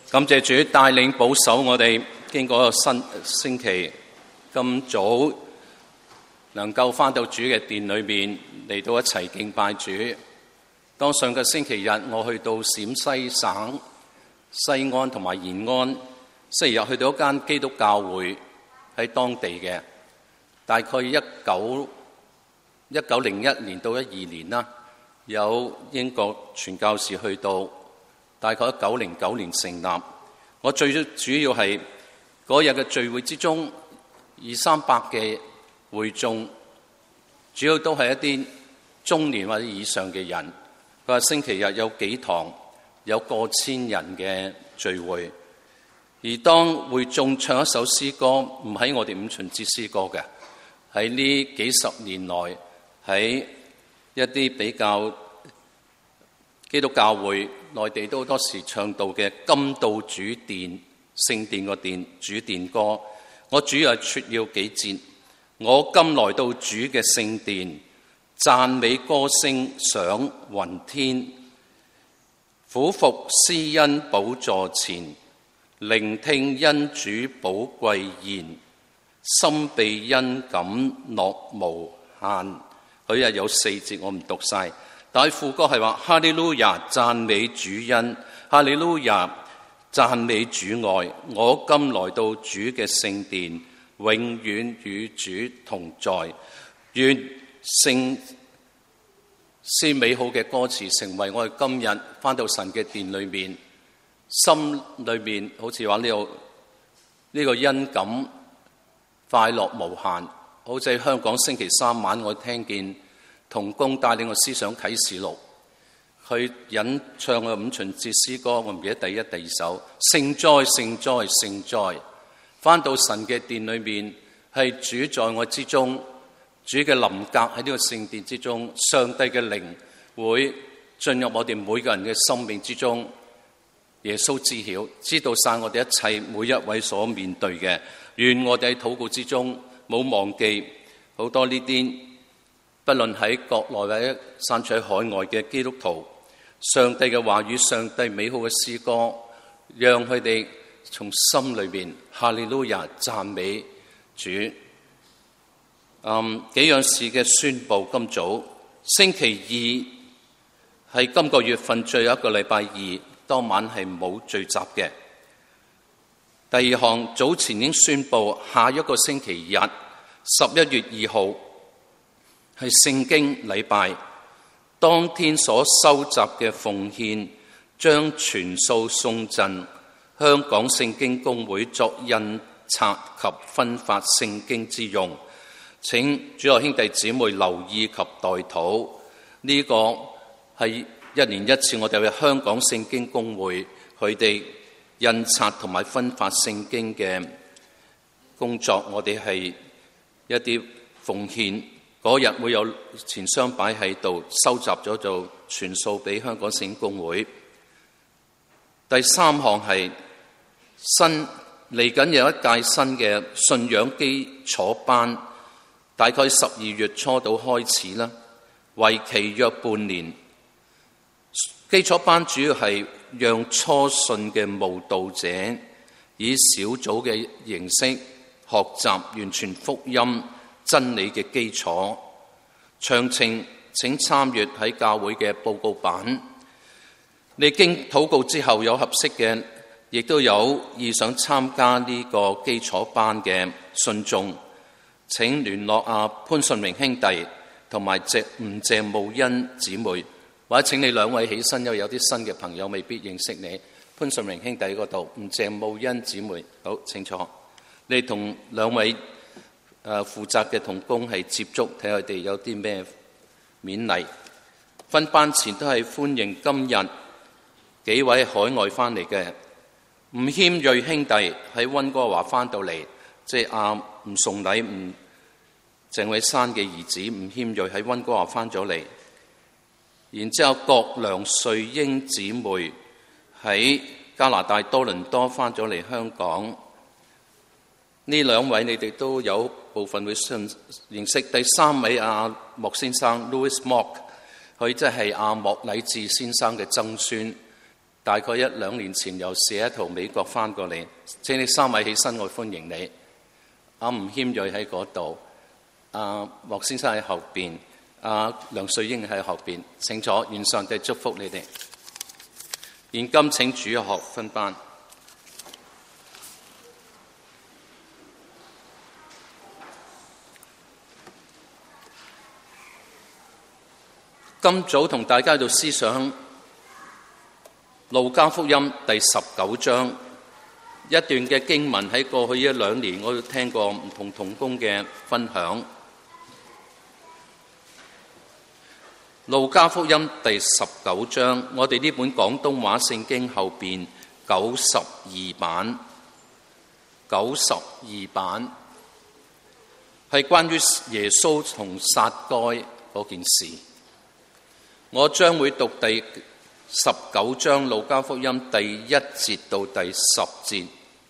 感謝主帶領保守我哋，經過一個新星期，咁早能夠返到主嘅殿裏面嚟到一齊敬拜主。當上個星期日我去到陝西省西安同埋延安，星期日去到一間基督教會喺當地嘅，大概1901年到12年啦，有英國傳教士去到，大概1909年成立。我最主要係嗰日嘅聚會之中，200-300嘅會眾，主要都係一啲中年或者以上嘅人。佢話星期日有幾堂，有過千人嘅聚會。而當會眾唱一首詩歌，唔喺我哋五旬節詩歌嘅，喺呢幾十年來喺一啲比較基督教會內地都好多時唱到嘅今到主殿聖殿個殿主殿歌，我主要係撮要幾節。我今來到主嘅聖殿，讚美歌聲上雲天，俯伏施恩寶座前，聆聽恩主寶貴言，心被恩感樂無限。佢有4節我唔讀晒，但係副歌係話哈利路亞讚美主恩，哈利路亞讚美主愛。我今來到主嘅聖殿，永遠與主同在。願聖美好嘅歌詞成為我哋今日返到神嘅殿裏面，心裏面好似話呢個恩感快樂無限。好似香港星期3晚我聽見同工帶領個思想啟示錄，去引唱嘅五旬節詩歌，我唔記得第一、第二首。聖哉聖哉聖哉，返到神嘅殿裏面，係主在我之中，主嘅臨格喺呢個聖殿之中，上帝嘅靈會進入我哋每個人嘅生命之中。耶穌知曉，知道晒我哋一切每一位所面對嘅。願我哋喺禱告之中冇忘記好多呢啲，不論喺國內或者散在海外嘅基督徒，上帝嘅話語，上帝美好嘅詩歌，讓佢哋從心裏邊哈利路亞讚美主。幾樣事嘅宣佈。今早星期二係今個月份最後一個禮拜二，當晚係冇聚集嘅。第二項，早前已經宣佈下一個星期日11月2號係聖經禮拜，當天所收集嘅奉獻將全數送贈香港聖經公會作印刷及分發聖經之用。請主內兄弟姊妹留意及代禱。呢個係1年1次我哋嘅香港聖經公會佢哋印刷同埋分發聖經嘅工作，我哋係一啲奉獻。嗰日會有錢箱擺喺度，收集咗就全數俾香港聖經公會。第三項係嚟緊有一屆新嘅信仰基礎班，大概12月初到開始啦，為期約半年。基礎班主要係讓初信嘅慕道者以小組嘅形式學習完全福音真理嘅基礎。詳情請參閱喺教會嘅報告版。你經禱告之後有合適嘅，亦都有意想參加呢個基礎班嘅信眾，請聯絡潘順榮兄弟同埋吳謝慕恩姊妹，或者請你兩位起身，因為有啲新嘅朋友未必認識你。潘順榮兄弟嗰度，吳謝慕恩姊妹，好清楚。你同兩位負責嘅同工係接觸，睇下佢哋有啲咩勉勵。分班前都係歡迎今日幾位海外翻嚟嘅吳謙瑞兄弟喺溫哥華翻到嚟，即係吳崇禮、鄭偉山嘅兒子吳謙瑞喺溫哥華翻咗嚟。然之後郭梁瑞英姊妹喺加拿大多倫多翻咗嚟香港。呢兩位你哋都有部分會認識。第三位莫先生 Louis Mock， 佢即係莫禮智先生嘅曾孫。 大概1-2年前由西雅圖美國翻過嚟，請你3位起身，我歡迎你。阿吳謙瑞喺嗰度，莫先生喺後邊，梁瑞英喺後邊，請坐，願上帝祝福你哋。現今請主學分班。今早同大家喺度思想路加福音第19章一段嘅經文，喺過去1-2年我都聽過唔同同工嘅分享。路加福音第19章，我哋呢本廣東話聖經後邊92版，92版係關於耶穌同撒該嗰件事。我將會讀第19章路加福音第1節到第10節。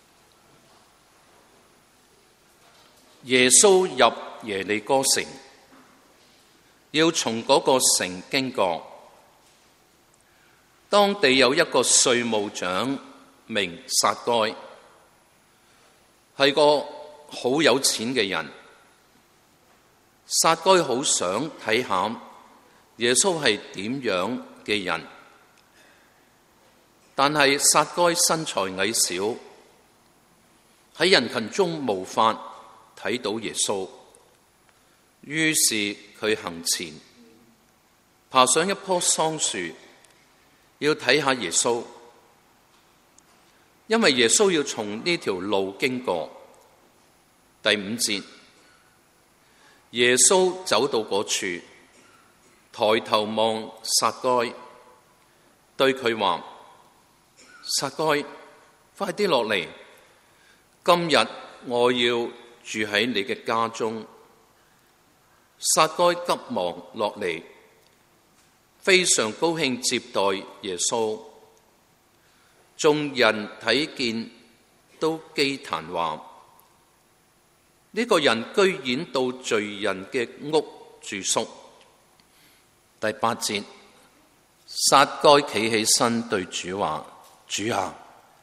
耶穌入耶利哥城，要從嗰個城經過。當地有一個稅務長名撒該，係個好有錢嘅人。撒該好想睇下耶穌係點樣嘅人，但係撒該身材矮小，喺人群中無法睇到耶穌。於是佢行前，爬上一棵桑樹，要睇下耶穌，因為耶穌要從呢條路經過。第5節，耶穌走到嗰處，抬頭望撒該，對佢話：撒該，快啲落嚟，今日我要住喺你嘅家中。撒該急忙落嚟，非常高興接待耶穌。眾人睇見都譏嘆話：呢個人居然到罪人嘅屋住宿。第8節，撒該企起身對主話：主啊，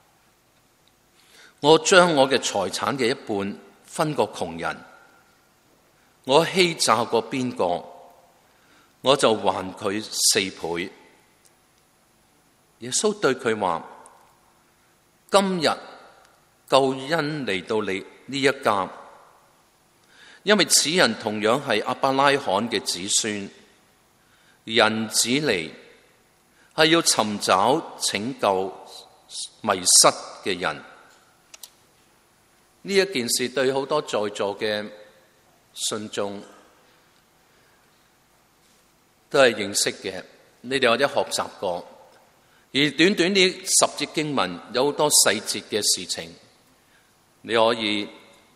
我將我嘅財產嘅一半分過窮人，我欺詐過邊個，我就還佢4倍。耶穌對佢話：今日救恩嚟到你呢一家，因為此人同樣係亞伯拉罕嘅子孫。人子嚟係要尋找拯救迷失嘅人。呢一件事對好多在座嘅信眾都係認識嘅，你哋或者學習過。而短短呢10節經文有好多細節嘅事情，你可以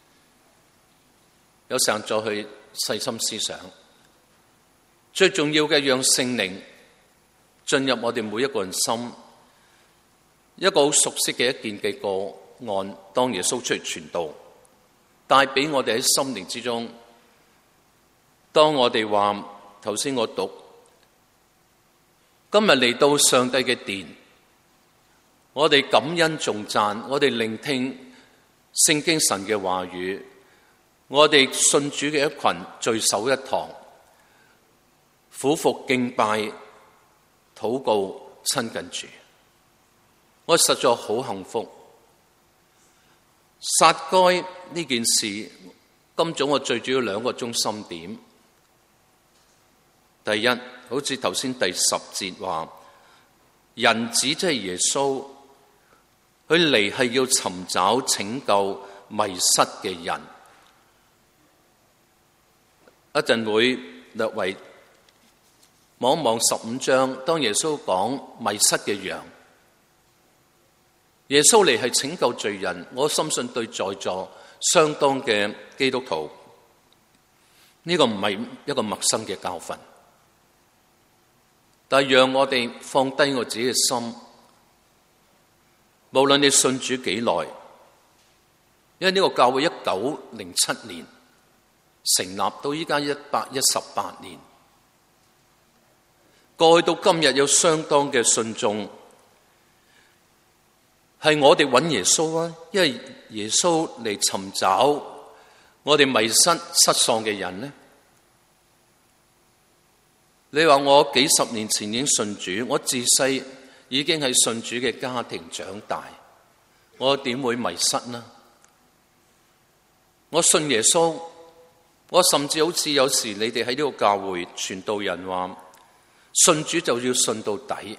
有時間再去細心思想。最重要嘅，讓聖靈進入我哋每一個人心。一個好熟悉嘅一件嘅個案，當耶穌出嚟傳道，帶俾我哋喺心靈之中。當我哋話頭先我讀，今日嚟到上帝嘅殿，我哋感恩頌讚，我哋聆聽聖經神嘅話語，我哋信主嘅一群聚首一堂，俯伏敬拜、禱告、親近主，我實在好幸福。撒該呢件事，今早我最主要2個中心點。第一，好似頭先第10節話，人子即係耶穌，佢嚟係要尋找拯救迷失嘅人。一陣會略為望一望15章，當耶穌講迷失嘅羊，耶穌嚟係拯救罪人。我深信對在座相當嘅基督徒，呢個唔係一個陌生嘅教訓，但係讓我哋放低我自己嘅心，無論你信主幾耐，因為呢個教會1907年成立到依家118年，過去到今日有相當嘅信眾， 係我哋揾耶穌啊，因為耶穌嚟尋找我哋迷失失喪嘅人呢？你話我幾十年前已經信主，我自細已經係信主嘅家庭長大，我點會迷失呢？我信耶穌，我甚至好似有時你哋喺呢個教會傳道人話，信主就要信到底。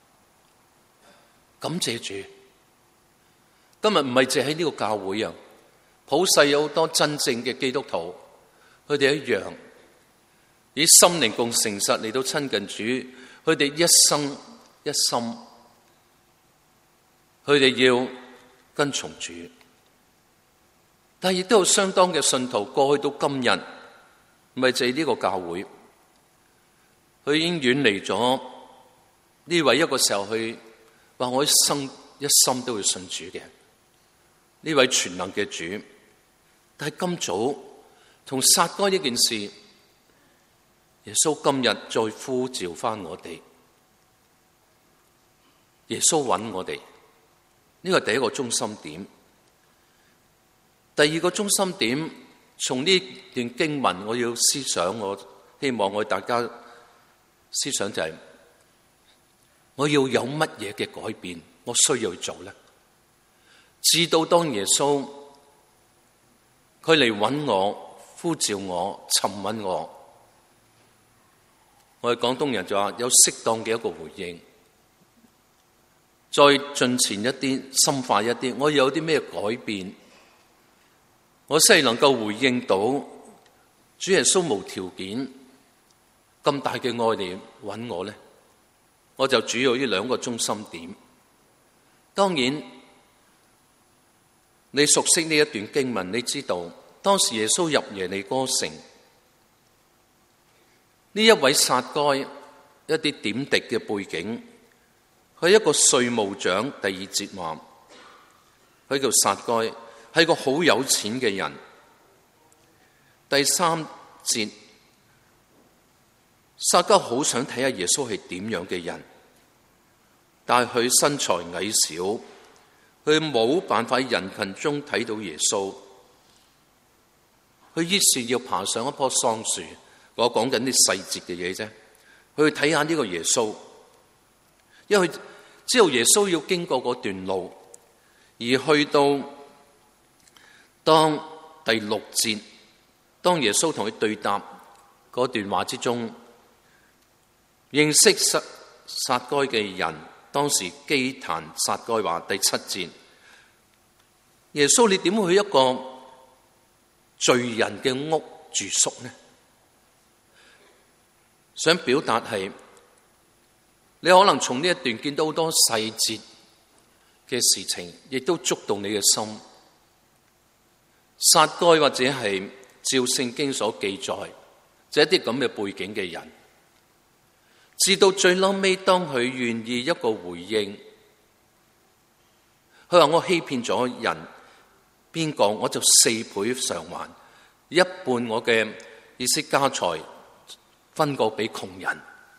感謝主，今日唔係淨喺呢個教會啊，普世有好多真正嘅基督徒，佢哋一樣以心靈共誠實嚟到親近主，佢哋一生一心，佢哋要跟從主。但係亦都有相當嘅信徒過去到今日，唔係淨係呢個教會，佢已經遠離咗呢位一個時候去話我一生一心都會信主嘅呢位全能嘅主。但係今早同撒該呢件事，耶穌今日再呼召翻我哋，耶穌揾我哋，呢個係第一個中心點。第二個中心點，從呢段經文我要思想，我希望我大家思想就係，我要有乜嘢嘅改變，我需要去做呢？直到當耶穌佢嚟揾我、呼召我、尋揾我，我哋廣東人就話有適當嘅一個回應，再進前一啲、深化一啲，我有啲咩改變？我先係能夠回應到主耶穌無條件咁大嘅愛嚟揾我呢？我就主要呢兩個中心點。當然，你熟悉呢一段經文，你知道當時耶穌入耶利哥城，呢一位撒該一啲點滴嘅背景，佢係一個稅務長。第二節話佢叫撒該，係個好有錢嘅人。第三節，撒該好想睇下耶穌係點樣嘅人，但係佢身材矮小，佢冇辦法喺人群中睇到耶穌，佢於是要爬上一棵桑樹，我講緊啲細節嘅嘢啫，去睇下呢個耶穌，因為佢知道耶穌要經過嗰段路，而去到當第6節，當耶穌同佢對答嗰段話之中，認識撒該嘅人當時譏彈撒該話。第7節，耶穌你點會去一個罪人嘅屋住宿呢？想表達係，你可能從呢一段見到好多細節嘅事情，亦都觸動你嘅心。撒該或者係照聖經所記載，就一啲咁嘅背景嘅人，至到最後尾，當佢願意一個回應，佢話我欺騙咗人，邊個我就4倍償還，一半我嘅意思家財分過俾窮人。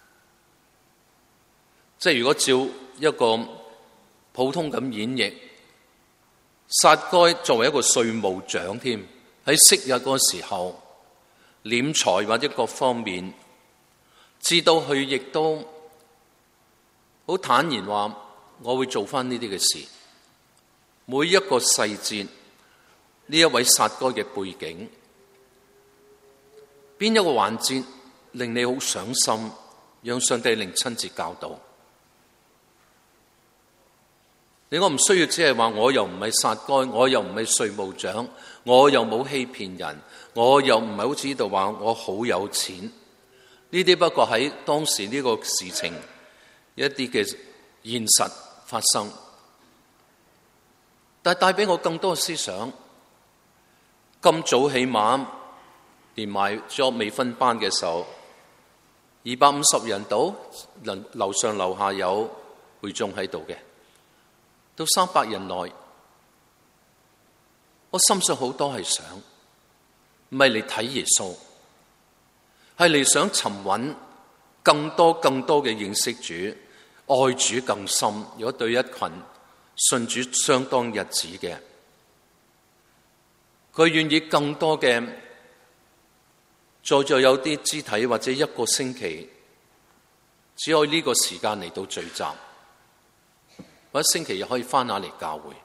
即係如果照一個普通咁演繹，撒該作為一個稅務長添，喺昔日嗰個時候斂財或者各方面，至到佢亦都好坦然話我會做翻呢啲嘅事。每一個細節，呢一位撒該嘅背景，邊一個環節令你好上心，讓上帝靈親自教導你。我唔需要只係話我又唔係撒該，我又唔係稅務長，我又冇欺騙人，我又唔係好似呢度話我好有錢。呢啲不過喺當時呢個事情一啲嘅現實發生，但係帶俾我更多嘅思想。咁早起碼連埋咗未分班嘅時候，250人到，樓上樓下有會眾喺度嘅，到300人內，我深信好多係想，唔係嚟睇耶穌，係嚟想尋揾更多嘅認識主，愛主更深。如果對一群信主相當日子嘅，佢願意更多嘅，在座有啲肢體或者一個星期，只可以呢個時間嚟到聚集，或者星期日可以翻下嚟教會，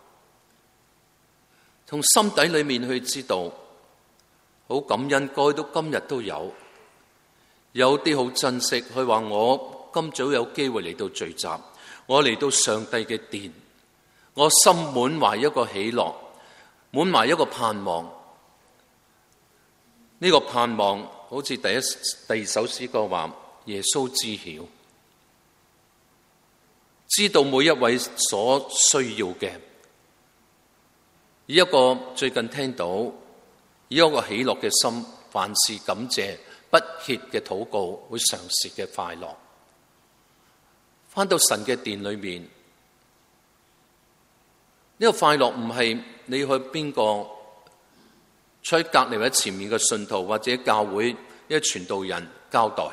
從心底裏面去知道，好感恩，過去到今日都有啲好珍惜。佢話我今早有機會嚟到聚集，我嚟到上帝嘅殿，我心滿懷一個喜樂，滿懷一個盼望。呢個盼望好似第二首詩歌話，耶穌知曉，知道每一位所需要嘅。以一個最近聽到，以一個喜樂嘅心，凡事感謝，不歇嘅禱告，會常時嘅快樂。返到神嘅殿裏面，呢個快樂唔係你去邊個坐喺隔離或者前面嘅信徒或者教會一個傳道人交代，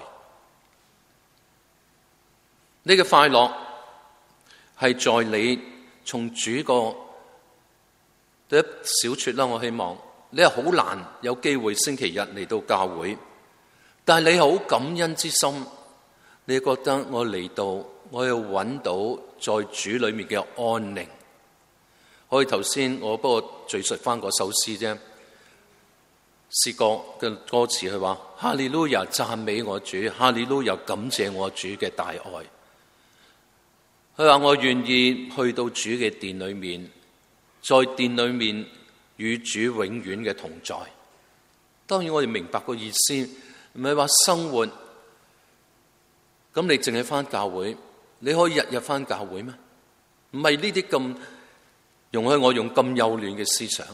呢個快樂係在你從主個第一小撮啦。我希望你係好難有機會星期日嚟到教會，但係你好感恩之心，你覺得我嚟到我要揾到在主裏面嘅安寧。我哋頭先我不過敘述翻嗰首詩啫，詩歌嘅歌詞佢話：哈利路亞讚美我主，哈利路亞感謝我主嘅大愛。佢話我願意去到主嘅殿裏面，在殿裏面與主永遠嘅同在。當然我哋明白個意思，唔係話生活咁你淨係翻教會，你可以日日翻教會咩？唔係呢啲咁容許我用咁幼嫩嘅思想。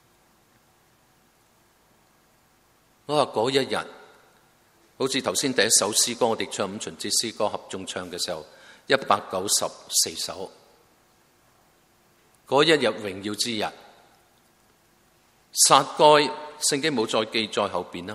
我話嗰一日，好似頭先第一首詩歌，我哋唱五旬節詩歌合眾唱嘅時候，194首。嗰一日榮耀之日，撒該聖經冇再記在後邊啦。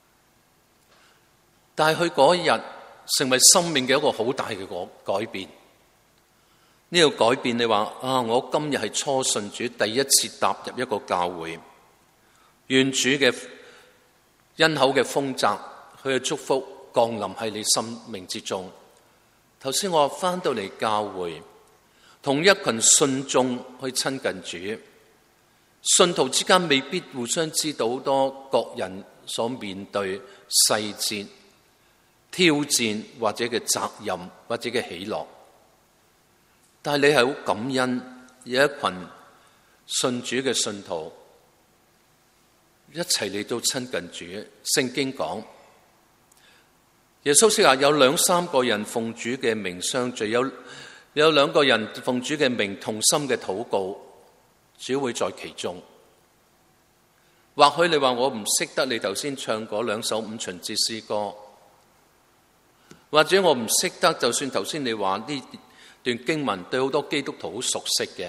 但係佢嗰一日成為生命嘅一個好大嘅改變。呢個改變，你話啊，我今日係初信主，第一次踏入一個教會，願主嘅恩厚嘅豐澤，佢嘅祝福降臨喺你生命之中。頭先我翻到嚟教會，同一群信眾去親近主，信徒之間未必互相知道好多各人所面對細節、挑戰或者嘅責任或者嘅喜樂，但係你係好感恩有一群信主嘅信徒一齊嚟到親近主。聖經講，耶穌說話有2-3個人奉主嘅名相聚，有2個人奉主嘅名同心嘅禱告，主會在其中。或許你話我唔識得你頭先唱嗰2首五旬節詩歌，或者我唔識得，就算頭先你話呢段經文對好多基督徒好熟悉嘅，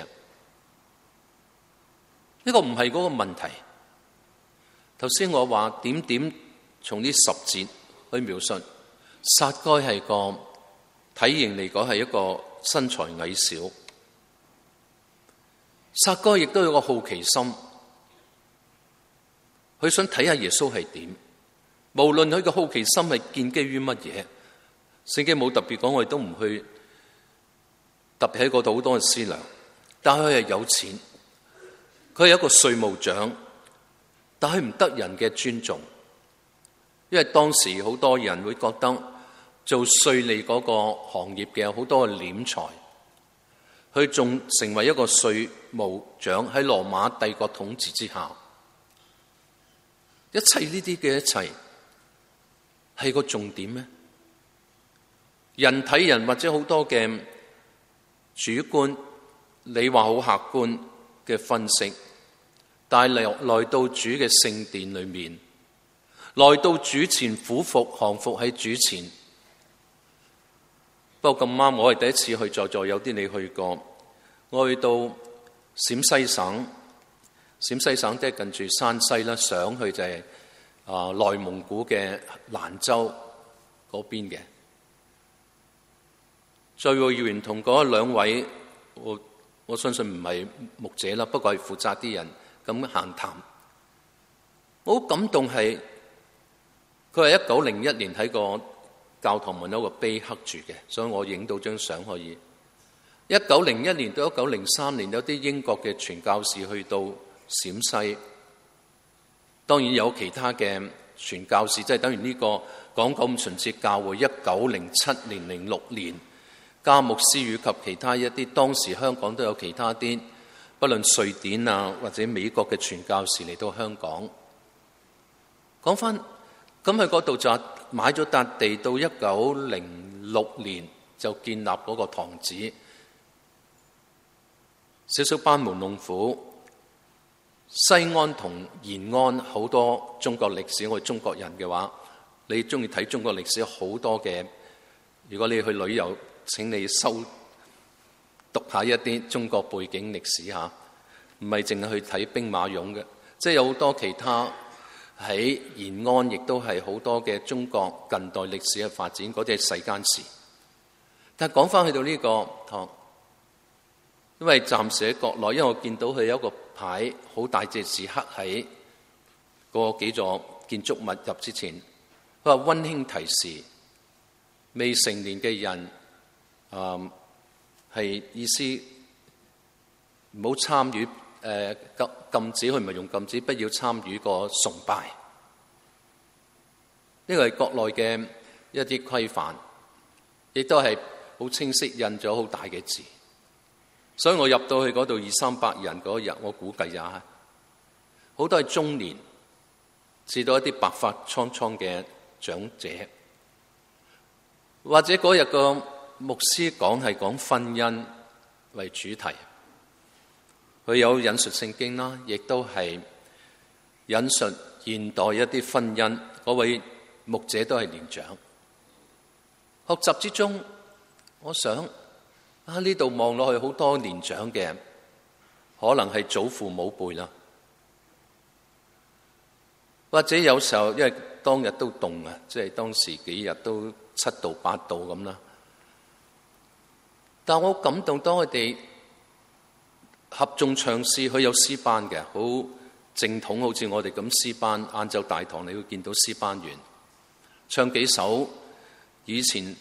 呢個唔係嗰個問題。頭先我話點從呢10節去描述，撒該係個體型嚟講係一個身材矮小，撒該亦都有個好奇心，佢想睇下耶穌係點。無論佢嘅好奇心係建基於乜嘢，聖經冇特別講，我哋都唔去特別喺嗰度好多嘅思量。但係佢係有錢，佢係一個稅務長，但係唔得人嘅尊重，因為當時好多人會覺得做稅吏嗰個行業嘅好多嘅斂財，佢仲成為一個稅務長喺羅馬帝國統治之下，一切呢啲嘅一切係個重點咩？人睇人或者好多嘅主觀，你話好客觀嘅分析，但係來到主嘅聖殿裏面，來到主前俯伏降服喺主前。不過咁啱我係第一次去，在座有啲你去過。我去到陝西省即係近住山西啦，上去就係內蒙古嘅蘭州嗰邊嘅。聚會完同嗰2位，我我相信唔係牧者啦，不過係負責啲人咁閒談。我好感動係，佢係1901年喺個教堂門口個碑刻住嘅，所以我影到張相可以。1901年到1903年，有啲英國嘅傳教士去到陝西，當然有其他嘅傳教士，即係等於呢個港九五旬節教會1907年、06年，加牧師與及其他一啲當時香港都有其他啲，不論瑞典啊或者美國嘅傳教士嚟到香港。講翻咁喺嗰度就買咗笪地，到1906年就建立嗰個堂址。少少班門弄斧，西安同延安好多中國歷史，我係中國人嘅話，你中意睇中國歷史好多嘅。如果你去旅遊，請你讀下一啲中國背景歷史嚇，唔係淨係去睇兵馬俑嘅，即係有好多其他喺延安，亦都係好多嘅中國近代歷史嘅發展，嗰啲係世間事。但係講翻去到呢個堂，因為暫時喺國內，因為我見到佢有一個牌，好大隻字刻喺嗰幾座建築物入之前，佢話溫馨提示，未成年嘅人係意思唔好參與，禁止，佢唔係用禁止，不要參與個崇拜。呢個係國內嘅一啲規範，亦都係好清晰印咗好大嘅字。所以我入到去嗰度200-300人嗰日，我估計也好多係中年，至到一啲白髮蒼蒼嘅長者，或者嗰日個牧師係講婚姻為主題，佢有引述聖經啦，亦都係引述現代一啲婚姻。嗰位牧者都係年長。學習之中，我想呢度望落去好多年長嘅，可能係祖父母輩啦，或者有時候因為當日都凍啊，即係當時幾日都7度8度咁啦。但我感動，當佢哋合眾唱詩，佢有詩班嘅，好正統，好似我哋咁詩班。晏晝大堂你會見到詩班員唱幾首以前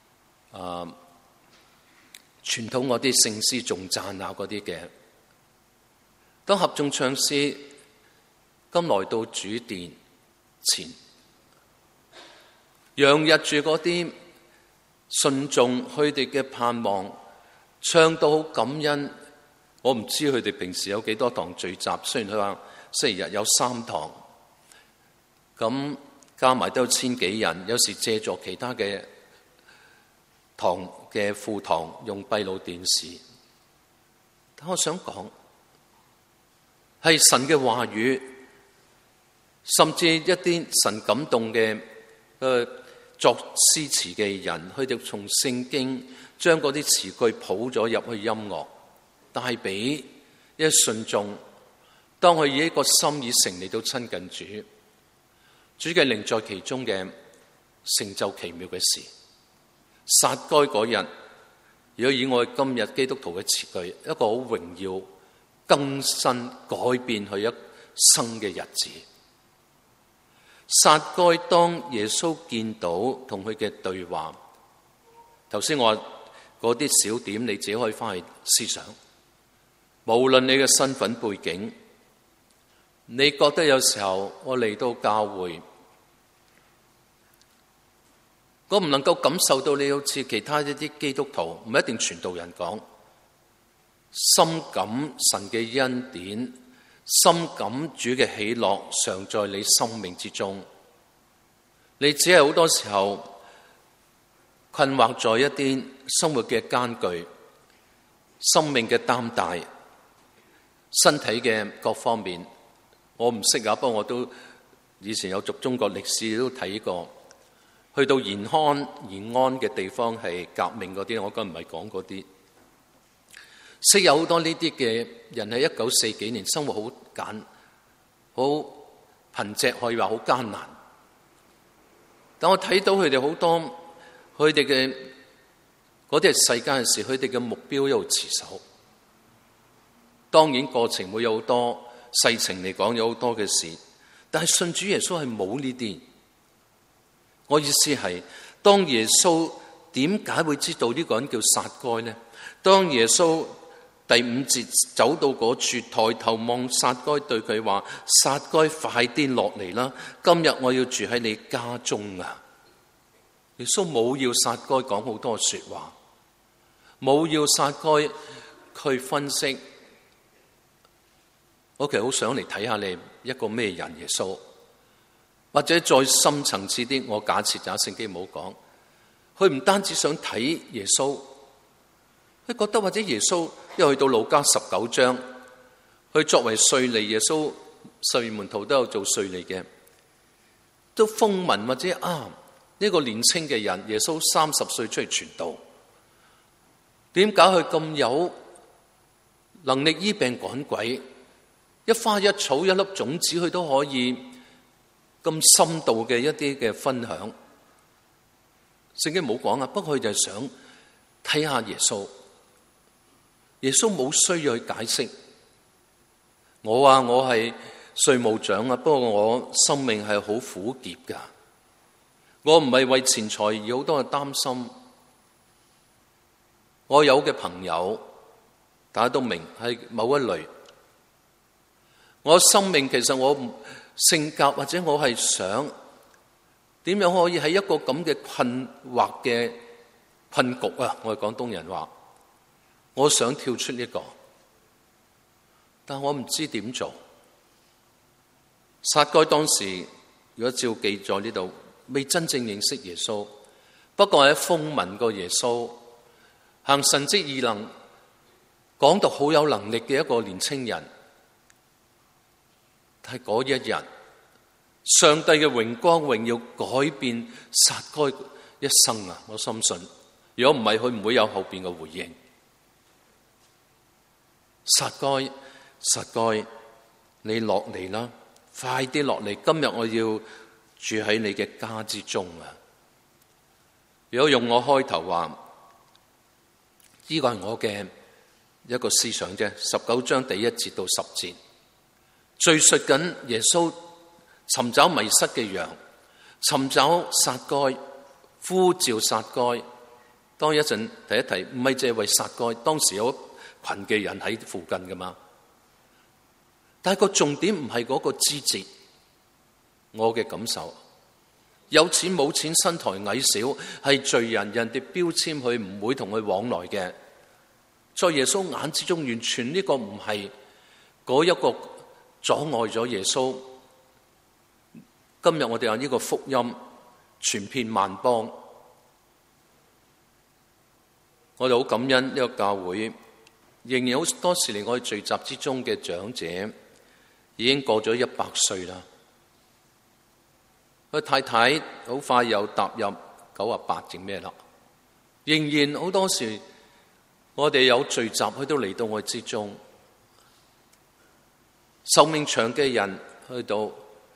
傳統嗰啲聖詩頌讚啊嗰啲嘅。當合眾唱詩，今來到主殿前，洋溢住嗰啲信眾佢哋嘅盼望，唱到好感恩。我唔知佢哋平時有幾多堂聚集，雖然佢話星期日有3堂，咁加埋都有1000幾人。有時借助其他嘅堂嘅副堂用閉路電視。但我想講係神嘅話語，甚至一啲神感動嘅作詩詞嘅人，佢哋從聖經將嗰啲詞句譜咗入去音樂，帶俾一信眾。當佢以一個心意誠嚟到親近主，主嘅靈在其中嘅成就奇妙嘅事。撒該嗰日，如果以我哋今日基督徒嘅詞句，一個好榮耀、更新、改變佢一生嘅日子。撒該當耶穌見到同佢嘅對話，頭先我話嗰啲小點，你自己可以翻去思想。無論你嘅身份背景，你覺得有時候我嚟到教會，我唔能夠感受到你好似其他一啲基督徒，唔一定傳道人講，深感神嘅恩典，深感主嘅喜樂常在你生命之中。你只係好多時候困惑在一啲生活嘅艱巨、生命嘅擔大、身體嘅各方面。我唔識啊，不過我都以前有讀中國歷史都睇過。去到延安嘅地方係革命嗰啲，我今日唔係講嗰啲。識有好多呢啲嘅人喺1940幾年生活好好貧瘠，可以話好艱難。但我睇到佢哋好多，佢哋嘅嗰啲係世間嘅事，佢哋嘅目標一路持守。 當然過程會有好多世情嚟講，有好多嘅事，但係信主耶穌係冇呢啲。我意思係，當耶穌點解會知道呢個人叫撒該呢？當耶穌第5節走到嗰處，抬頭望撒該，對佢話：撒該，快啲落嚟啦！今日我要住喺你家中啊！耶穌冇要撒該講好多說話，冇要撒該去分析。我其實好想嚟睇下你一個咩人，耶穌，或者再深層次啲，我假設聖經冇講，佢唔單止想睇耶穌，佢覺得或者耶穌一去到路加19章，佢作為稅吏，耶穌12門徒都有做稅吏嘅，都風聞或者呢個年青嘅人，耶穌30歲出嚟傳道，點解佢咁有能力醫病趕鬼？一花一草一粒種子，佢都可以咁深度嘅一啲嘅分享。聖經冇講啊，不過佢就係想睇下耶穌。耶穌冇需要去解釋。我係稅務長啊，不過我生命係好苦澀噶。我唔係為錢財而好多嘅擔心。我有嘅朋友，大家都明係某一類。我生命其實我性格或者我係想點樣可以喺一個咁嘅困惑嘅困局啊！我係廣東人話，我想跳出呢個，但我唔知點做。撒該當時如果照記載呢度，未真正認識耶穌，不過係風聞過耶穌，行神蹟異能，講到好有能力嘅一個年青人。但係嗰一日，上帝嘅榮光榮耀改變撒該一生啊！我深信，如果唔係，佢唔會有後邊嘅回應。撒該，你落嚟啦，快啲落嚟！今日我要住喺你嘅家之中啊！如果用我開頭話，呢個係我嘅一個思想啫。19章第1節到10節。敘述緊耶穌尋找迷失嘅羊，尋找撒該，呼召撒該。當一陣提一提，唔係淨係為撒該，當時有一群嘅人喺附近噶嘛。但係個重點唔係嗰個枝節，我嘅感受，有錢冇錢、身材矮小係罪人，人哋標籤佢唔會同佢往來嘅。在耶穌眼之中，完全呢個唔係嗰一個阻礙咗耶穌。今日我哋有呢個福音傳遍萬邦，我哋好感恩呢個教會仍然好多時嚟我哋聚集之中嘅長者已經過咗100歲啦。佢太太好快又踏入98定咩啦，仍然好多時我哋有聚集，佢都嚟到我哋之中。壽命長嘅人去到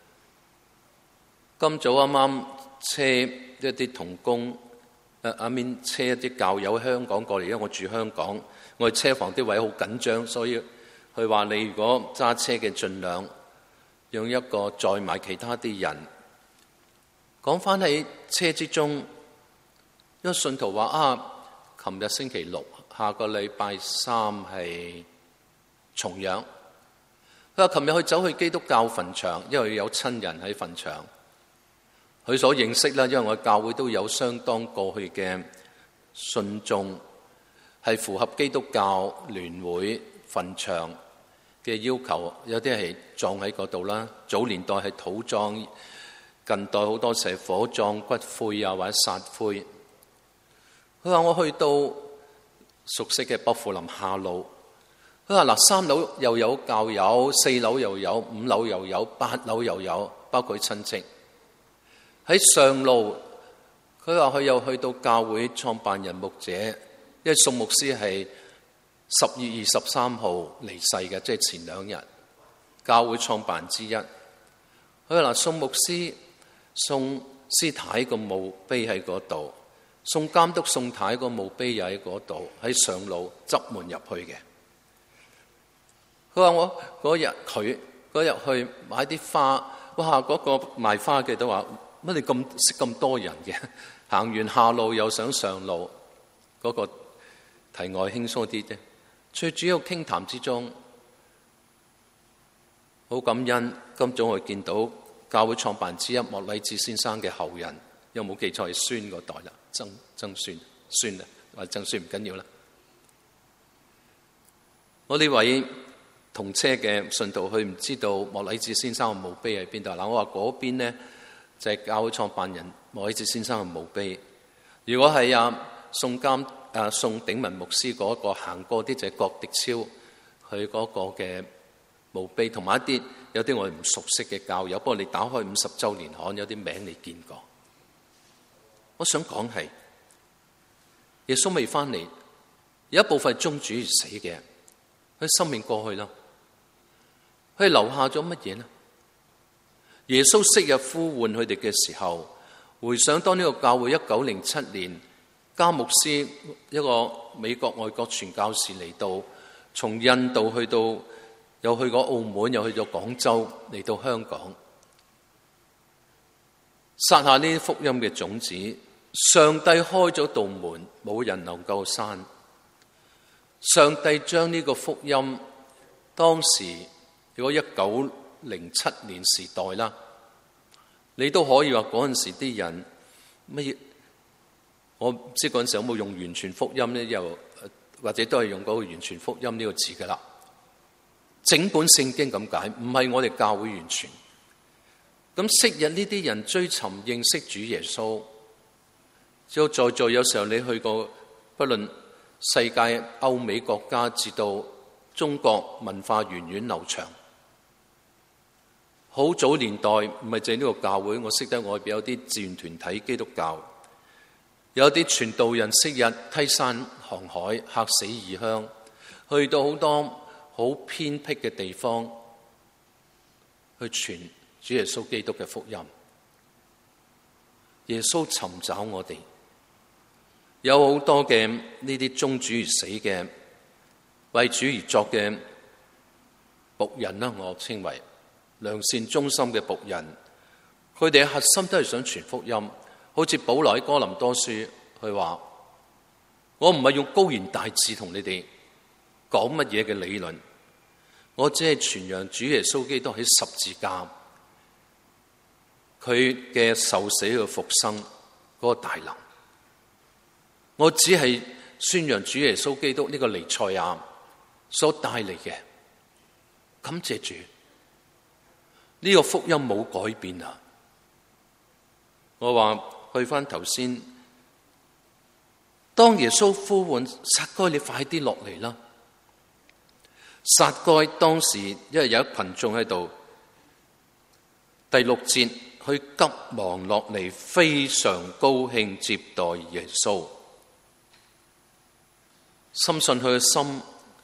今早啱啱車一啲同工，車一啲教友香港過嚟，因為我住香港，我哋車房啲位好緊張，所以佢話你如果揸車嘅盡量用一個載埋其他啲人。講翻喺車之中，因為信徒話琴日星期六，下個禮拜3係重陽。佢話琴日佢走去基督教墳場，因為有親人喺墳場。佢所認識啦，因為我教會都有相當過去嘅信眾係符合基督教聯會墳場嘅要求，有啲係葬喺嗰度啦。早年代係土葬，近代好多時係火葬骨灰或者撒灰。佢話我去到熟悉嘅薄扶林下路。佢話3樓又有教友，4樓又有，5樓又有，8樓又有，包括親戚。喺上路，佢話佢又去到教會創辦人牧者，因為宋牧師係10月23號離世嘅，即係前2日，教會創辦人之一。佢話宋牧師、宋師太個墓碑喺嗰度，宋監督、宋太個墓碑又喺嗰度，喺上路側門入去嘅。 佢話我嗰日去買啲花，哇！嗰個賣花嘅都話乜你識咁多人嘅？行完下路又想上路，嗰個題外輕鬆啲啫。最主要傾談之中，好感恩。今早我見到教會創辦之一莫禮智先生嘅後人，有冇記錯係孫嗰代啦？曾孫啊，或者曾孫唔緊要啦。我呢位同車嘅信徒，佢唔知道莫禮智先生嘅墓碑喺邊度。嗱，我話嗰邊呢，就係教會創辦人莫禮智先生嘅墓碑。如果係宋鼎文牧師嗰個行過啲，就係郭迪超佢嗰個嘅墓碑，同埋有啲我哋唔熟悉嘅教友。不過你打開50週年刊，有啲名你見過。我想講係耶穌未翻嚟，有一部分係宗主而死嘅，佢生命過去啦，佢留下咗乜嘢呢？耶穌昔日呼喚佢哋嘅時候，回想當呢個教會1907年加牧師一個美國外國傳教士嚟到，從印度去到，又去過澳門，又去咗廣州，嚟到香港，撒下呢啲福音嘅種子。上帝開咗道門，冇人能夠閂。上帝將呢個福音，當時如果1907年時代啦，你都可以話嗰陣時啲人乜嘢？我唔知嗰陣時有冇用完全福音咧，又或者都係用嗰個完全福音呢個字噶啦。整本聖經咁解，唔係我哋教會完全。咁昔日呢啲人追尋認識主耶穌，就在座有時候你去過，不論世界歐美國家至到中國文化源遠流長。好早年代唔係淨係呢個教會，我識得外邊有啲志願團體基督教，有啲傳道人昔日梯山航海，客死異鄉，去到好多好偏僻嘅地方去傳主耶穌基督嘅福音。耶穌尋找我哋，有好多嘅呢啲忠主而死嘅，為主而作嘅僕人啦，我稱為良善忠心嘅僕人。佢哋嘅核心都係想傳福音，好似保羅喺哥林多書佢話：我唔係用高言大智同你哋講乜嘢嘅理論，我只係傳揚主耶穌基督喺十字架佢嘅受死嘅復生嗰個大能。我只係宣揚主耶穌基督呢個彌賽亞所帶嚟嘅。感謝主，呢個福音冇改變啊！我話去翻頭先，當耶穌呼喚撒該，你快啲落嚟啦！撒該當時因為有一群眾喺度，第6節，佢急忙落嚟，非常高興接待耶穌。深信佢嘅心，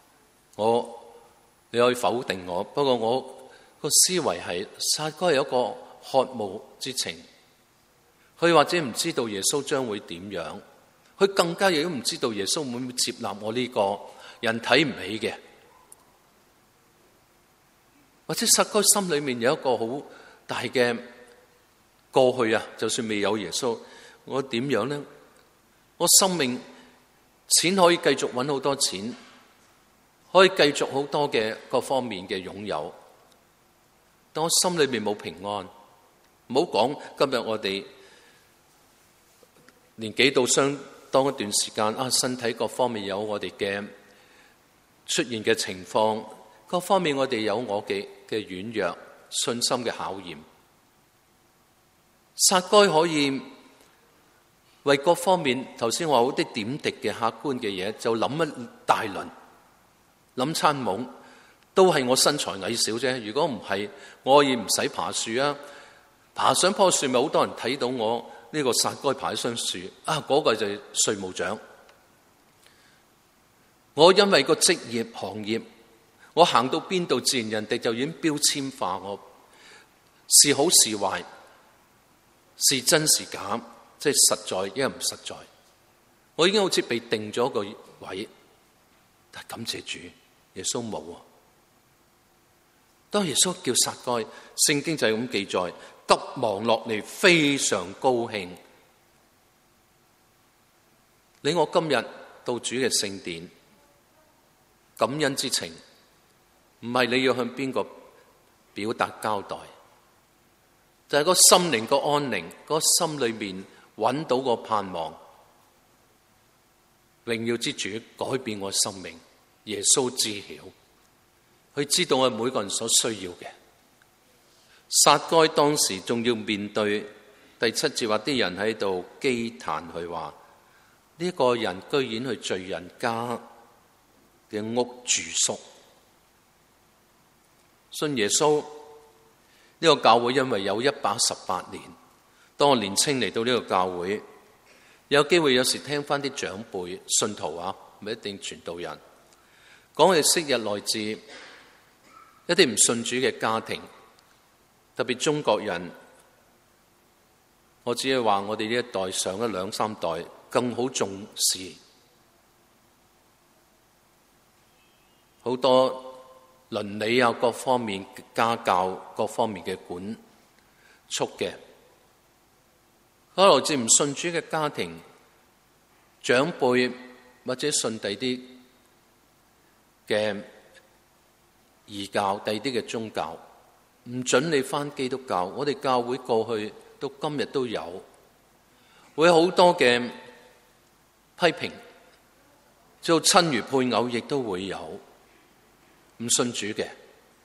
你可以否定我，不過我個思維係撒該有一個渴慕之情。佢或者唔知道耶穌將會點樣，佢更加亦都唔知道耶穌會唔會接納我呢個人睇唔起嘅。或者撒該心裏面有一個好大嘅過去啊，就算未有耶穌，我點樣呢？我生命錢可以繼續揾好多錢，可以繼續好多嘅各方面嘅擁有，但我心裏面冇平安。唔好講今日我哋年紀到相當一段時間，身體各方面有我哋嘅出現嘅情況，各方面我哋有我嘅軟弱，信心嘅考驗。撒該可以為各方面，頭先話好啲點滴嘅客觀嘅嘢，就諗一大輪，諗餐懵，都係我身材矮小啫。如果唔係，我可以唔使爬樹啊，爬上棵樹咪好多人睇到我呢個撒該爬上樹啊，嗰個就係稅務長。我因為個職業行業，我行到邊度，自然人哋就已經標籤化我，是好是壞，是真是假，即係實在，因為唔實在。我已經好似被定咗個位，但感謝主，耶穌冇啊！ 當耶穌叫撒該，聖經就係咁記載，急忙落嚟，非常高興。你我今日到主嘅聖殿，感恩之情，唔係你要向邊個表達交代，就係個心靈個安寧，個心裏面揾到個盼望。榮耀之主改變我生命，耶穌知曉，佢知道我每個人所需要嘅。撒該當時仲要面對第7節話啲人喺度譏嘆佢話，呢個人居然去罪人家嘅屋住宿。信耶穌呢個教會因為有118年，當我年青嚟到呢個教會，有機會有時聽翻啲長輩信徒啊，唔一定傳道人講，佢哋昔日來自一啲唔信主嘅家庭，特別中國人。我只係話我哋呢一代上咗2、3代更好重視好多倫理啊，各方面家教各方面嘅管束嘅。可能來自唔信主嘅家庭長輩，或者信第啲嘅異教、第啲嘅宗教，唔准你返基督教。我哋教會過去到今日都有，會有好多嘅批評，做親如配偶亦都會有唔信主嘅。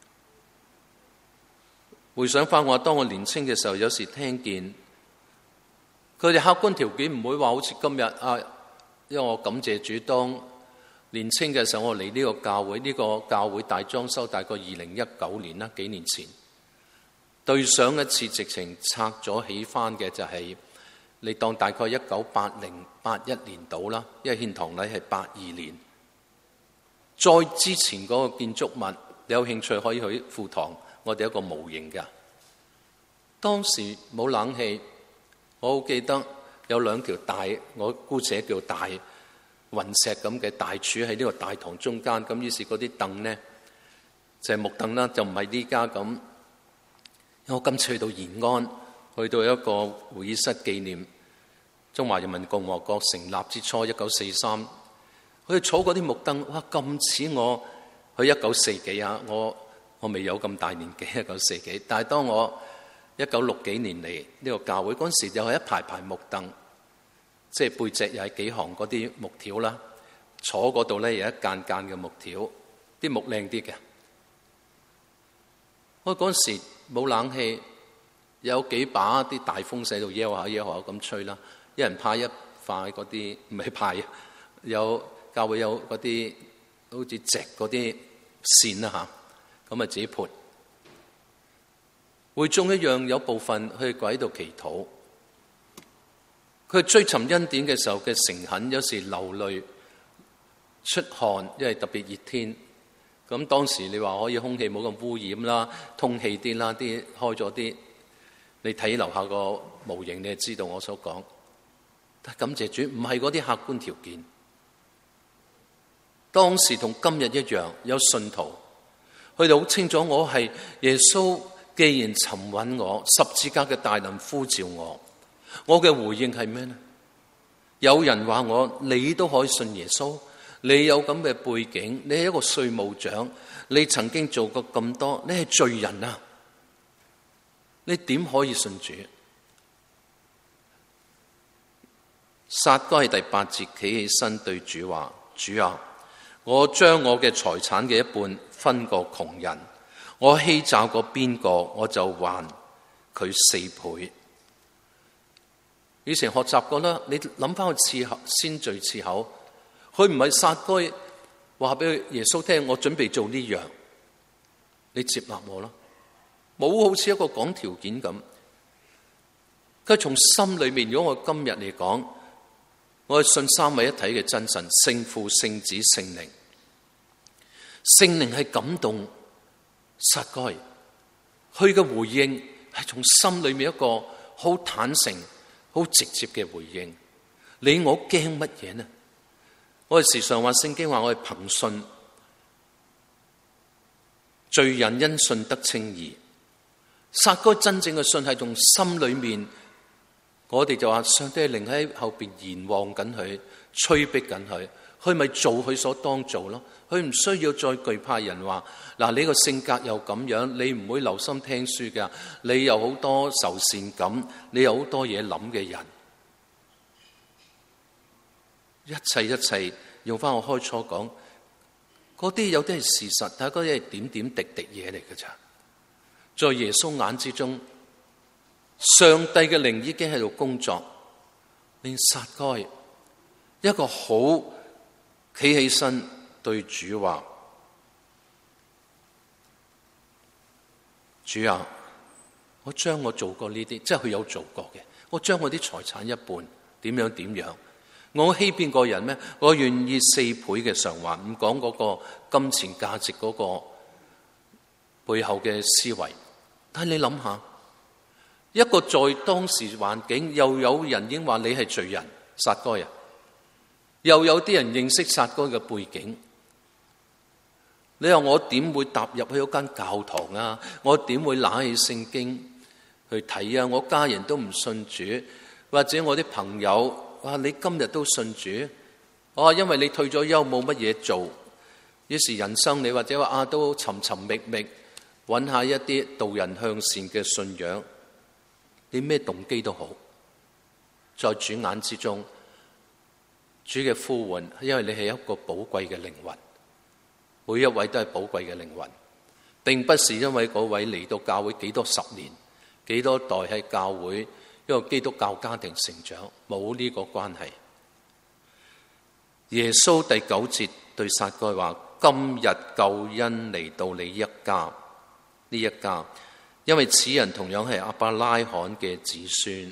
回想返我當我年青嘅時候，有時聽見佢哋客觀條件唔會話好似今日啊，因為我感謝主，當年青嘅時候我嚟呢個教會，呢個教會大裝修大概2019年啦，幾年前對上一次直情拆咗起翻嘅就係、你當大概1980-81年到啦，因為獻堂禮係82年。再之前嗰個建築物，你有興趣可以去富堂，我哋有一個模型㗎。當時冇冷氣，我好記得有2條大，我姑且叫大雲石咁嘅大柱喺呢個大堂中間。咁於是嗰啲凳呢，就係木凳啦，就唔係呢家咁。因為我今次去到延安，去到一個會議室紀念中華人民共和國成立之初1943，佢哋坐嗰啲木凳，哇咁似我去1940幾啊！我未有咁大年紀1940幾，但係當我1960幾年嚟呢個教會嗰陣時，就係一排排木凳，即係背脊又係幾行嗰啲木條啦，坐嗰度咧有一間間嘅木條，啲木靚啲嘅。我嗰陣時冇冷氣，有幾把啲大風喺度吆下吆下咁吹啦，一人派一塊嗰啲，唔係派，有教會有嗰啲好似直嗰啲線啦嚇，咁啊自己撥。會眾一樣有部分去跪喺度祈禱，佢追尋恩典嘅時候嘅誠懇，有時流淚出汗，因為特別熱天。咁當時你話可以空氣冇咁污染啦，通氣啲啦，啲開咗啲。你睇樓下個模型，你就知道我所講。但感謝主，唔係嗰啲客觀條件。當時同今日一樣，有信徒，佢哋好清楚我係耶穌。既然尋揾我，十字架嘅大能呼召我，我嘅回應係咩呢？有人話我，你都可以信耶穌，你有咁嘅背景，你係一個稅務長，你曾經做過咁多，你係罪人啊！你點可以信主？撒該喺第8節企起身對主話：主啊，我將我嘅財產嘅一半分過窮人。我欺詐過邊個，我就還佢4倍。以前學習過啦，你諗翻個次口，先序次口，佢唔係撒該話俾耶穌聽，我準備做呢樣，你接納我啦，冇好似一個講條件咁。佢從心裏面，如果我今日嚟講，我係信三位一體嘅真神，聖父、聖子、聖靈，聖靈係感動撒該，佢嘅回應係從心裏面一個好坦誠、好直接嘅回應。你我驚乜嘢呢？我哋時常話聖經話我哋憑信罪人因信得稱義。撒該真正嘅信係從心裏面，我哋就話上帝靈喺後邊延旺緊佢，催逼緊佢，佢咪做佢所當做咯。佢唔需要再懼怕人話，嗱，你個性格又咁樣，你唔會留心聽書㗎，你有好多愁善感，你有好多嘢諗嘅人，一切用翻我開初講，嗰啲有啲係事實，但係嗰啲係點點滴滴嘢嚟嘅咋。在耶穌眼之中，上帝嘅靈已經喺度工作，令撒該一個好企起身對主話：主啊，我將我做過呢啲，即係佢有做過嘅，我將我啲財產一半，點樣，我欺騙過人咩？我願意4倍嘅償還，唔講嗰個金錢價值嗰個背後嘅思維。但係你諗下，一個在當時環境又有人已經話你係罪人撒該啊，又有啲人認識撒該嘅背景，你話我點會踏入去嗰間教堂啊？我點會拿起聖經去睇啊？我家人都唔信主，或者我啲朋友話你今日都信主，因為你退咗休冇乜嘢做，於是人生你或者話都尋尋覓覓揾下一啲導人向善嘅信仰，你咩動機都好，在主眼之中，主嘅呼喚，因為你係一個寶貴嘅靈魂，每一位都係寶貴嘅靈魂，並不是因為嗰位嚟到教會幾多十年，幾多代喺教會一個基督教家庭成長，冇呢個關係。耶穌第9節對撒該話：今日救恩嚟到你一家，呢一家，因為此人同樣係亞伯拉罕嘅子孫。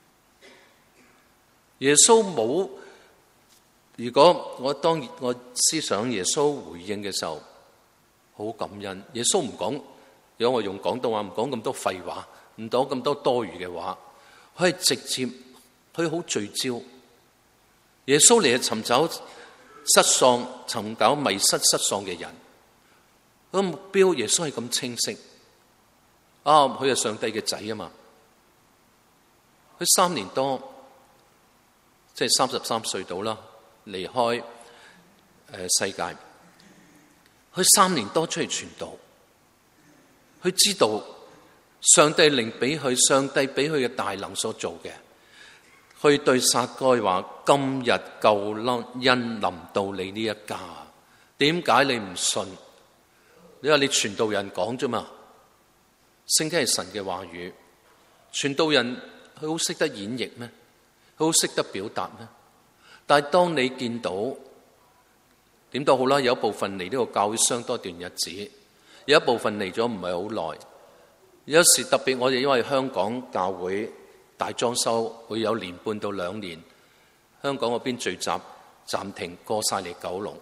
耶穌冇，如果當我思想耶穌回應嘅時候，好感恩。耶穌唔講，如果我用廣東話，唔講咁多廢話，唔講咁多多餘嘅話，佢係直接，佢好聚焦。耶穌嚟係尋找失喪、尋找迷失失喪嘅人。個目標，耶穌係咁清晰。佢係上帝嘅仔啊嘛。佢3年多，即係33歲到啦，離開世界。佢3年多出嚟傳道，佢知道上帝靈俾佢，上帝俾佢嘅大能所做嘅。佢對撒該話：今日救恩臨到你呢一家，點解你唔信？你話你傳道人講啫嘛，聖經係神嘅話語，傳道人佢好識得演繹咩？佢好識得表達咩？但係當你見到點都好啦，有一部分嚟呢個教會相多段日子，有一部分嚟咗唔係好耐。有時特別我哋因為香港教會大裝修，會有1.5年到2年，香港嗰邊聚集暫停，過晒嚟九龍，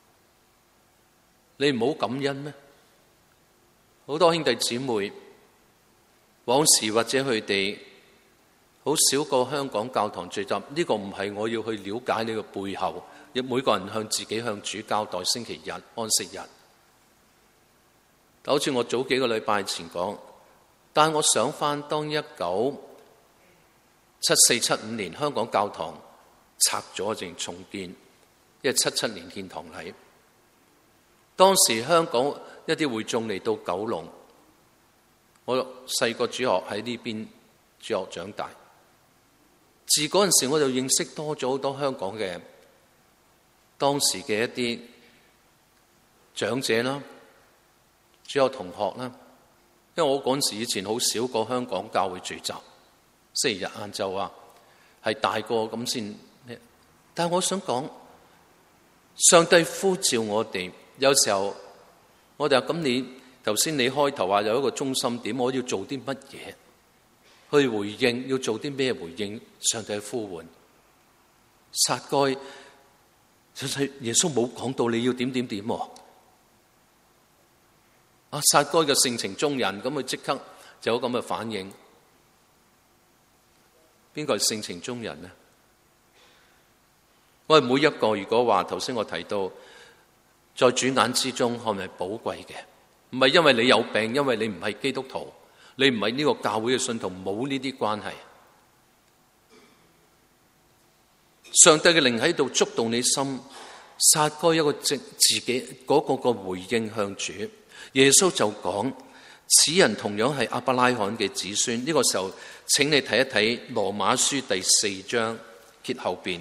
你唔好感恩咩？好多兄弟姊妹往時或者佢哋好少過香港教堂聚集，呢個唔係我要去了解呢個背後，亦每個人向自己向主交代星期日安息日。好似我早幾個禮拜前講，但係我想翻當1974、75年香港教堂拆咗淨重建，因為77年建堂禮。當時香港一啲會眾嚟到九龍，我細個主學喺呢邊主學長大。自嗰陣時我就認識多咗好多香港嘅當時嘅一啲長者啦、主學同學啦。因為我嗰陣時以前好少過香港教會聚集，星期日晏晝啊，係大個咁先。但係我想講，上帝呼召我哋，有時候我哋話咁，你頭先你開頭話有一個中心點，我要做啲乜嘢去回應？要做啲咩回應上帝嘅呼喚？撒該，耶穌冇講到你要點點點。撒該嘅性情中人，咁佢即刻就有咁嘅反應。邊個係性情中人呢？我哋每一個，如果話頭先我提到，在主眼之中係咪寶貴嘅？ 唔係因為你有病，因為你唔係基督徒，你唔係呢個教會嘅信徒，冇呢啲關係。上帝嘅靈喺度觸動你心，撒該一個自己嗰個回應向主。耶穌就講，此人同樣係亞伯拉罕嘅子孫。呢個時候，請你睇一睇羅馬書第4章揭後邊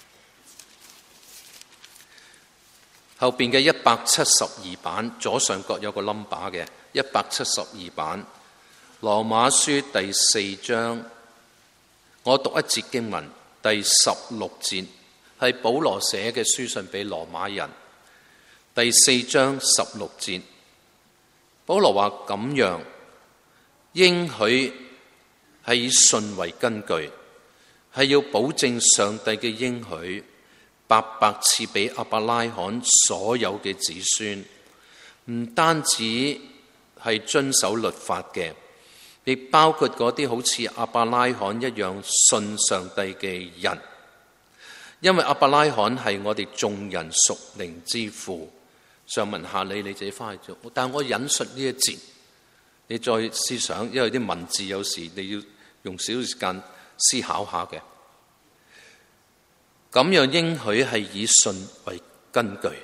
嘅172版，左上角有個 number 嘅172版，羅馬書第4章，我讀一節經文，第16節，係保羅寫嘅書信俾羅馬人，第4章16節，保羅話咁樣，應許係以信為根據，係要保證上帝嘅應許白白賜俾亞伯拉罕所有嘅子孫，唔單止係遵守律法嘅，亦包括嗰啲好似亞伯拉罕一樣信上帝嘅人。因為亞伯拉罕係我哋眾人屬靈之父。上文下理你自己翻去做，但我引述呢一節，你再思想，因為啲文字有時你要用少少時間思考下嘅。咁樣應許係以信為根據，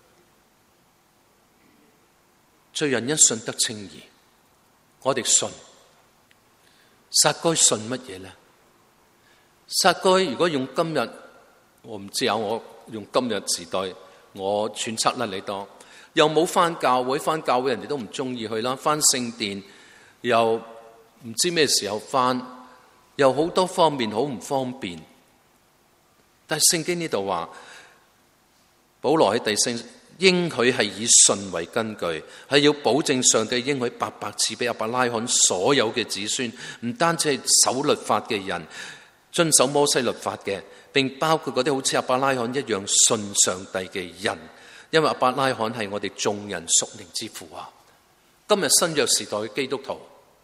罪人因信得稱義，我哋信。撒該信乜嘢呢？撒該如果用今日，我唔知啊，我用今日時代，我揣測啦，你當又冇返教會，返教會人哋都唔中意去啦，返聖殿又唔知咩時候返，又好多方面好唔方便。但係聖經呢度話，保羅喺第4應許係以信為根據，係要保證上帝應許白白賜俾亞伯拉罕所有嘅子孫，唔單止係守律法嘅人，遵守摩西律法嘅，並包括嗰啲好似亞伯拉罕一樣信上帝嘅人。因為亞伯拉罕係我哋眾人屬靈之父啊！今日新約時代嘅基督徒，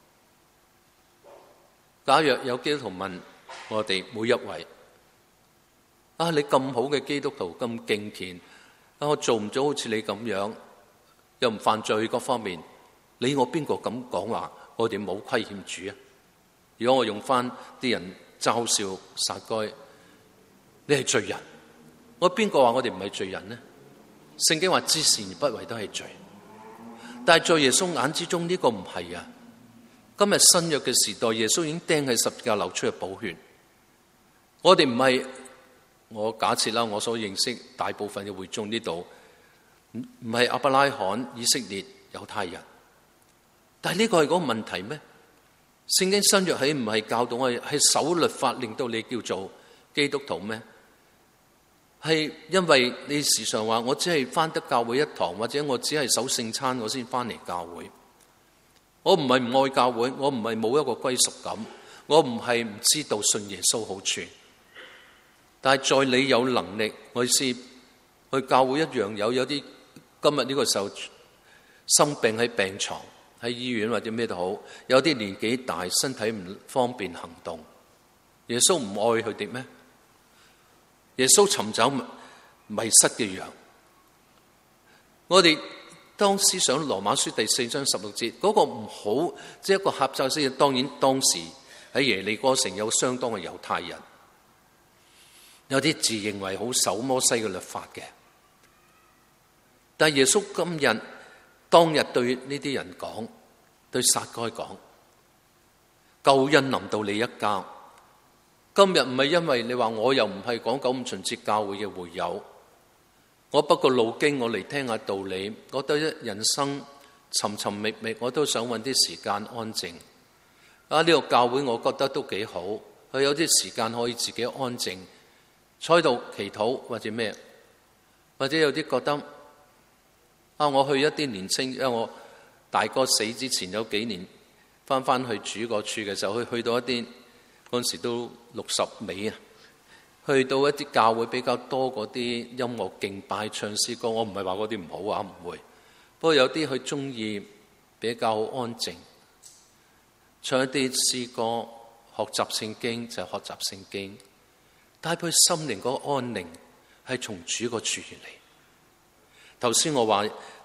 假若有基督徒問我哋每一位，你咁好嘅基督徒，咁敬虔，我做唔到好似你咁樣，又唔犯罪各方面，你我邊個咁講話？我哋冇虧欠主啊！如果我用翻啲人嘲笑撒該，你係罪人，我邊個話我哋唔係罪人呢？聖經話知善而不為都係罪，但係在耶穌眼之中呢個唔係啊！今日新約嘅時代，耶穌已經釘喺十字架流出嘅寶血，我哋唔係。我假設啦，我所認識大部分嘅會眾呢度唔係亞伯拉罕、以色列、猶太人，但係呢個係嗰個問題咩？聖經新約係唔係教導我哋係守律法令到你叫做基督徒咩？係因為你時常話我只係返得教會一堂，或者我只係守聖餐我先返嚟教會。我唔係唔愛教會，我唔係冇一個歸屬感，我唔係唔知道信耶穌好處。但係在你有能力，我意思去教會一樣有啲今日呢個時候生病喺病床、喺醫院或者咩都好，有啲年紀大，身體唔方便行動。耶穌唔愛佢哋咩？耶穌尋找迷失嘅羊。我哋當思想羅馬書第4章16節嗰個唔好，即係一個狹窄式。當然當時喺耶利哥城有相當嘅猶太人。有啲自認為好守摩西嘅律法嘅，但係耶穌今日當日對呢啲人講，對撒該講，救恩臨到你一家。今日唔係因為你話我又唔係講九五旬節教會嘅會友，我不過路經我嚟聽下道理，我覺得人生尋尋覓覓，我都想揾啲時間安靜。呢個教會我覺得都幾好，佢有啲時間可以自己安靜。坐喺度祈禱或者咩，或者有啲覺得我去一啲年青，因為我大哥死之前有幾年翻去主嗰處嘅時候，去到一啲嗰陣時都60尾啊，去到一啲教會比較多嗰啲音樂敬拜唱詩歌，我唔係話嗰啲唔好啊，唔會。不過有啲佢中意比較安靜，唱一啲詩歌，學習聖經就係學習聖經。帶佢心靈嗰個安寧係從主個處而嚟。頭先我話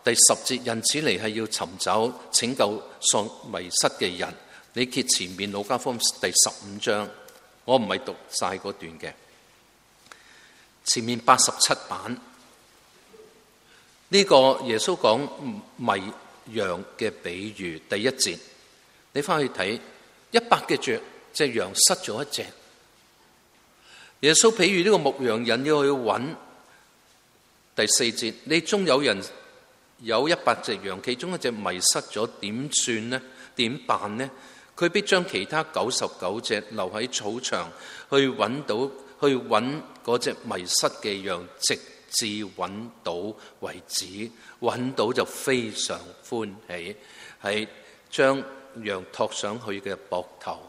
第10節，人子嚟係要尋找拯救喪迷失嘅人。你揭前面路加福音第15章，我唔係讀晒嗰段嘅，前面87版呢個耶穌講迷羊嘅比喻第1節，你翻去睇100隻羊失咗一隻。耶穌比喻呢個牧羊人要去揾。第4節，你中有人有100隻羊，其中一隻迷失咗，點算呢？點辦呢？佢必將其他99隻留喺草場，去揾嗰隻迷失嘅羊，直至揾到為止。揾到就非常歡喜，係將羊托上去嘅膊頭。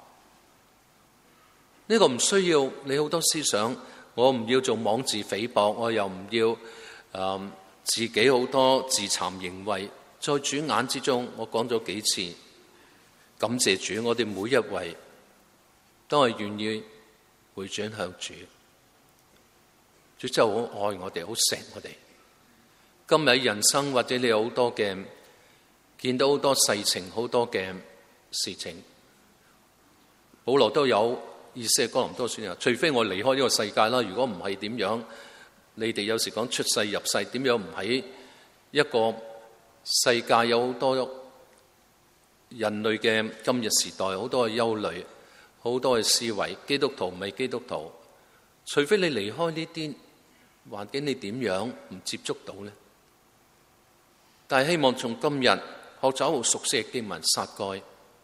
呢個唔需要你好多思想，我唔要做妄自菲薄，我又唔要自己好多自慚形穢。在主眼之中，我講咗幾次，感謝主，我哋每一位都係願意回轉向主。主真係好愛我哋，好錫我哋。今日人生或者你有好多嘅見到好多世情，好多嘅事情，保羅都有意思係哥林多書，除非我離開呢個世界啦，如果唔係點樣？你哋有時講出世入世，點樣唔喺一個世界有好多人類嘅今日時代，好多嘅憂慮，好多嘅思維，基督徒唔係基督徒，除非你離開呢啲環境，你點樣唔接觸到呢？但係希望從今日學習好熟悉嘅經文撒該，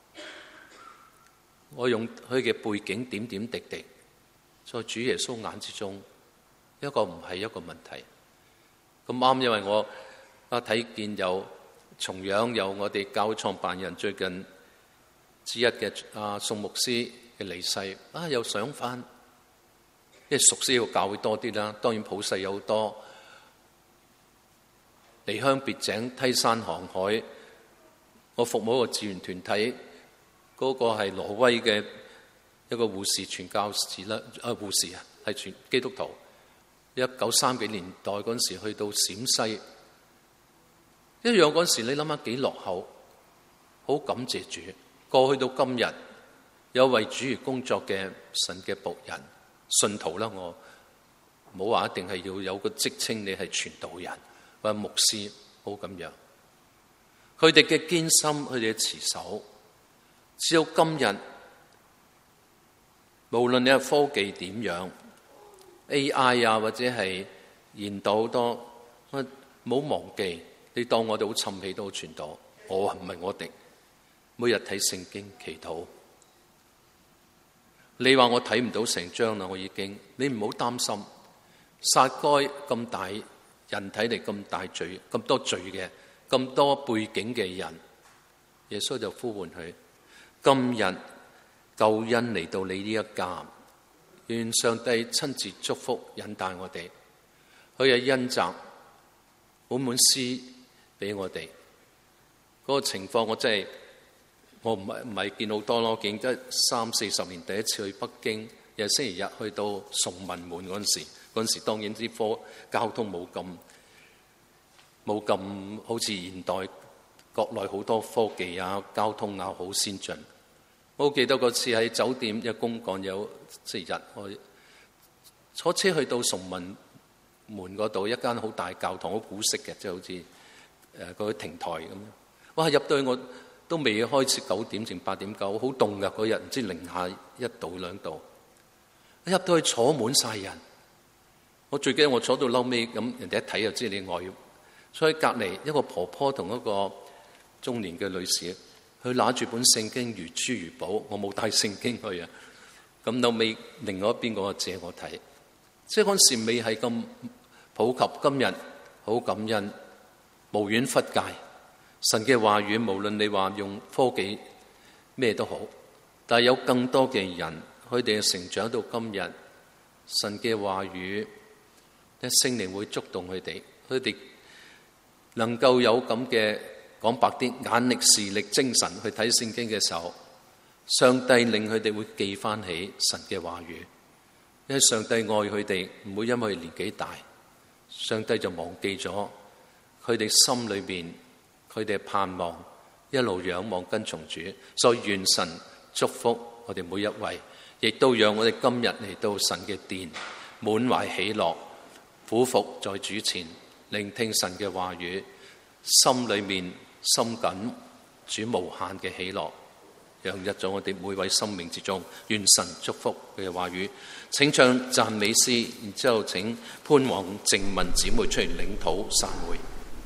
我用佢嘅背景點點滴滴，在主耶穌眼之中，一個唔係一個問題。咁啱，因為我睇見重樣有我哋教會創辦人最近之一嘅宋牧師嘅離世，又想翻，因為熟悉個教會多啲啦。當然普世有好多離鄉別井、梯山航海。我服務一個志願團體，嗰個係挪威嘅一個護士傳教士啦，護士係全基督徒。1930幾年代嗰陣時去到陝西，一樣嗰陣時你諗下幾落後，好感謝主。過去到今日，有為主而工作嘅神嘅僕人、信徒啦，我冇話一定係要有個職稱，你係傳道人或者牧師，好咁樣。佢哋嘅堅心，佢哋嘅持守，只有今日，無論你係科技點樣 AI 或者係研到好多，冇忘記你當我哋好沉氣都好傳道。我唔係我哋每日睇聖經祈禱。你話我睇唔到成章啦，我已經，你唔好擔心。撒該咁大人體嚟，咁大罪，咁多罪嘅，咁多背景嘅人，耶穌就呼喚佢：今日救恩嚟到你呢一家，願上帝親自祝福引帶我哋，佢嘅恩澤滿滿施俾我哋。嗰個情況我真係我唔係見好多咯，我見得30-40年第一次去北京，又星期日去到崇文門嗰陣時當然啲交通冇咁好似現代國內好多科技啊、交通啊好先進。我記得嗰次喺酒店一公幹有星期日，我坐車去到崇文門嗰度一間好大教堂，好古色嘅，即係好似嗰個亭台咁。哇！入到去我都未開始9點至8點9，好凍㗎嗰日，唔知零下1度2度。入到去坐滿晒人，我最記得我坐到嬲尾咁，人哋一睇就知你外。所以隔離一個婆婆同一個中年嘅女士，佢拿住本聖經如珠如寶，我冇帶聖經去啊。咁到尾另外一邊嗰個借我睇，即係嗰陣時未係咁普及，今日好感恩，無遠弗屆。神嘅話語，無論你話用科技咩都好，但係有更多嘅人，佢哋成長到今日，神嘅話語，聖靈會觸動佢哋，佢哋能夠有咁嘅講白啲眼力、視力、精神去睇聖經嘅時候，上帝令佢哋會記翻起神嘅話語，因為上帝愛佢哋，唔會因為年紀大，上帝就忘記咗佢哋心裏邊佢哋盼望一路仰望跟從主，所以願神祝福我哋每一位，亦都讓我哋今日嚟到神嘅殿，滿懷喜樂，俯伏在主前，聆聽神嘅話語，心裏面深感主無限嘅喜樂，洋溢咗我哋每位生命之中。願神祝福佢嘅話語。請唱讚美詩，然之後請潘王靜雯姊妹出嚟領禱散會。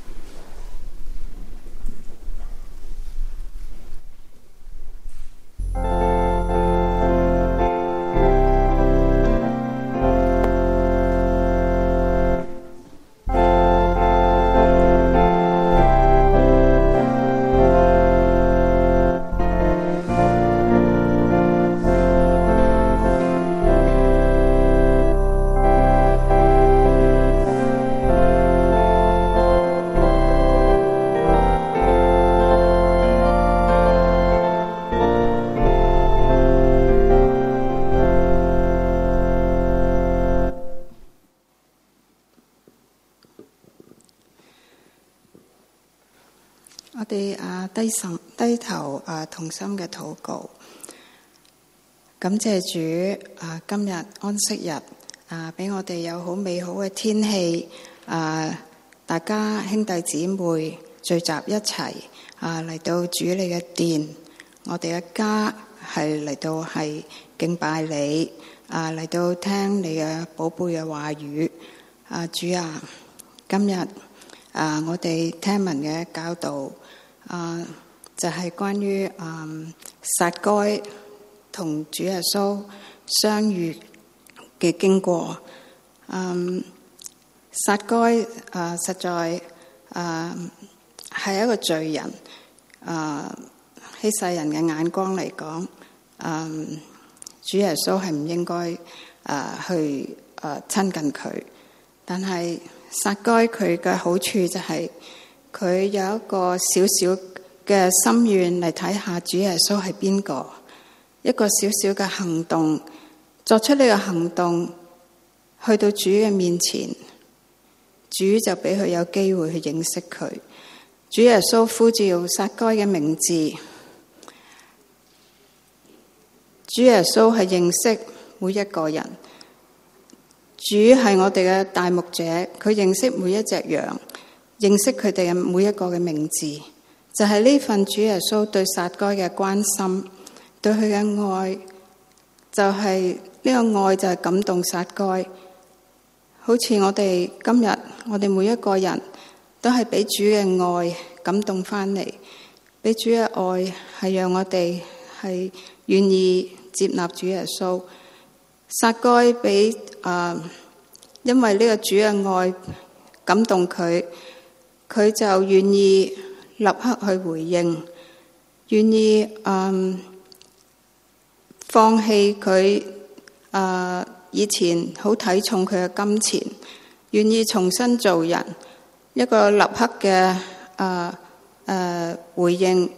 我哋低頭同心嘅禱告，感謝主今日安息日俾我哋有好美好嘅天氣大家兄弟姊妹聚集一齊嚟到主你嘅殿，我哋嘅家係嚟到係敬拜你嚟到聽你嘅寶貝嘅話語主今日我哋聽聞嘅教導就係關於撒該同主耶穌相遇嘅經過。撒該實在係一個罪人，喺世人嘅眼光嚟講，主耶穌係唔應該去親近佢。但係撒該佢嘅好處就係佢有一個小小嘅心願嚟睇下主耶穌係邊個，一個小小嘅行動，作出呢個行動，去到主嘅面前，主就俾佢有機會去認識佢。主耶穌呼召撒該嘅名字，主耶穌係認識每一個人。主係我哋嘅大牧者，佢認識每一隻羊，認識佢哋嘅每一個嘅名字，就係呢份主耶穌對撒該嘅關心，對佢嘅愛，就係呢個愛就係感動撒該。好似我哋今日，我哋每一個人都係俾主嘅愛感動翻嚟，俾主嘅愛係讓我哋係願意接納主耶穌。撒該俾因為呢個主嘅愛感動佢，佢就願意立刻去回應，願意放棄佢以前好睇重佢嘅金錢，願意重新做人，一個立刻嘅回應，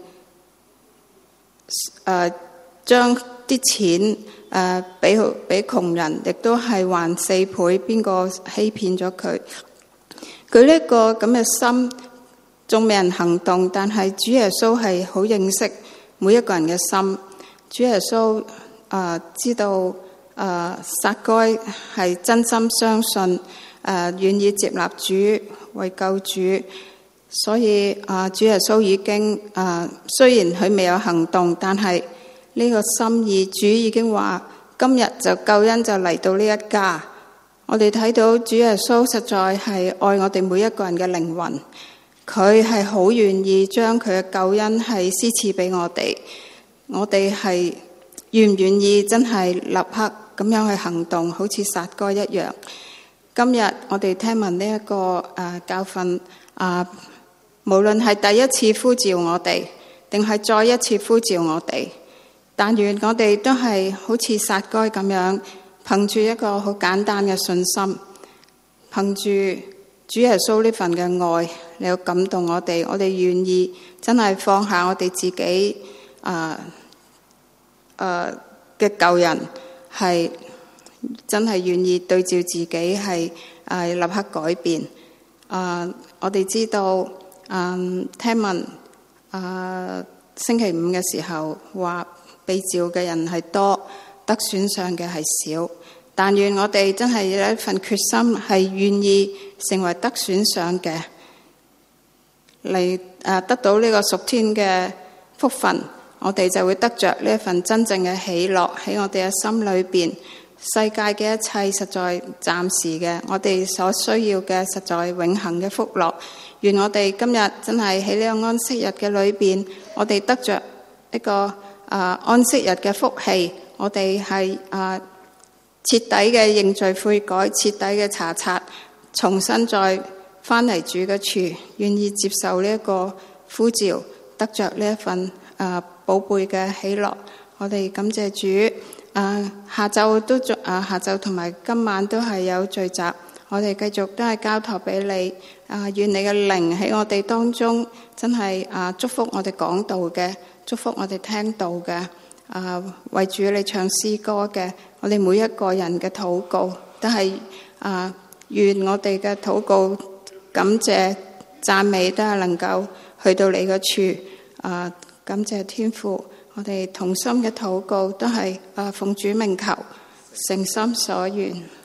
將啲錢俾窮人，亦都係還4倍。邊個欺騙咗佢？佢呢個咁嘅心仲未人行動，但係主耶穌係好認識每一個人嘅心。主耶穌知道撒該係真心相信願意接納主為救主，所以主耶穌已經雖然佢未有行動，但係呢個心意，主已經話今日就救恩就嚟到呢一家。我哋睇到主耶穌實在係愛我哋每一個人嘅靈魂，佢係好願意將佢嘅救恩係施賜俾我哋。我哋係願唔願意真係立刻咁樣去行動，好似撒該一樣。今日我哋聽聞呢一個教訓無論係第一次呼召我哋，定係再一次呼召我哋，但願我哋都係好似撒該咁樣，憑住一個好簡單嘅信心，憑住主耶穌呢份嘅愛嚟到感動我哋。我哋願意真係放下我哋自己嘅舊人，係真係願意對照自己係立刻改變。 我哋知道聽聞星期五嘅時候話被召嘅人係多，得選上嘅係少。但願我哋真係有一份決心，係願意成為得選上嘅，嚟得到呢個屬天嘅福分，我哋就會得着呢一份真正嘅喜樂喺我哋嘅心裏邊。世界嘅一切實在暫時嘅，我哋所需要嘅實在永恆嘅福樂。願我哋今日真係喺呢個安息日嘅裏邊，我哋得着一個安息日嘅福氣。我哋係徹底嘅認罪悔改，徹底嘅查察，重新再翻嚟主嘅處，願意接受呢一個呼召，得着呢一份寶貝嘅喜樂。我哋感謝主。下晝同埋今晚都係有聚集，我哋繼續都係交託俾你。願你嘅靈喺我哋當中，真係祝福我哋講道嘅，祝福我哋聽道嘅，為主你唱詩歌嘅，我哋每一個人嘅禱告都係願我哋嘅禱告、感謝、讚美都係能夠去到你嘅處。感謝天父。我哋同心嘅禱告都係奉主名求，誠心所願。